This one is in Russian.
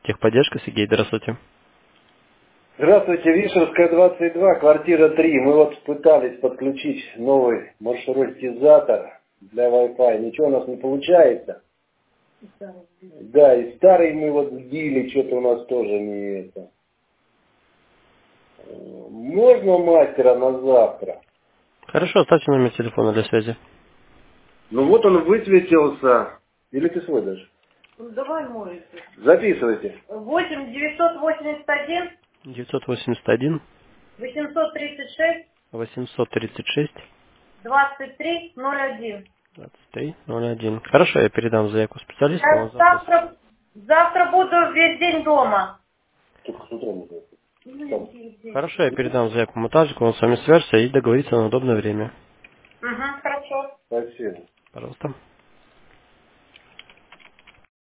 Техподдержка, Сергей, здравствуйте. Здравствуйте, Вишерская, 22, квартира 3. Мы вот пытались подключить новый маршрутизатор для Wi-Fi. Ничего у нас не получается. Да, и старый мы вот сбили, что-то у нас тоже не это. Можно мастера на завтра? Хорошо, оставьте номер телефона для связи. Ну вот он высветился. Или ты свой даже? Ну, давай мой. Записывайте. 8 981 981 836 836 2301. 2301. Хорошо, я передам заявку специалисту. Он завтра... Завтра буду весь день дома. Только с утра не знаю. Хорошо, я передам заявку монтажнику, он с вами свяжется и договорится на удобное время. Угу, хорошо. Спасибо. Пожалуйста.